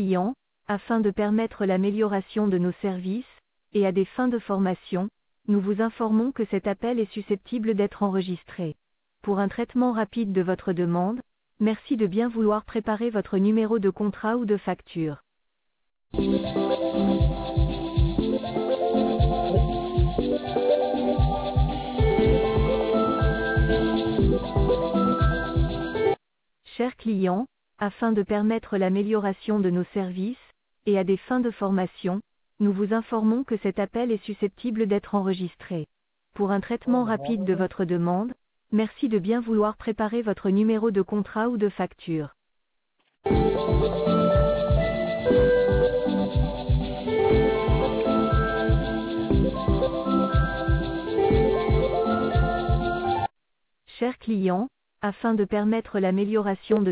clients, afin de permettre l'amélioration de nos services, et à des fins de formation, nous vous informons que cet appel est susceptible d'être enregistré. Pour un traitement rapide de votre demande, merci de bien vouloir préparer votre numéro de contrat ou de facture. Chers clients, afin de permettre l'amélioration de nos services, et à des fins de formation, nous vous informons que cet appel est susceptible d'être enregistré. Pour un traitement rapide de votre demande, merci de bien vouloir préparer votre numéro de contrat ou de facture. Chers clients, afin de permettre l'amélioration de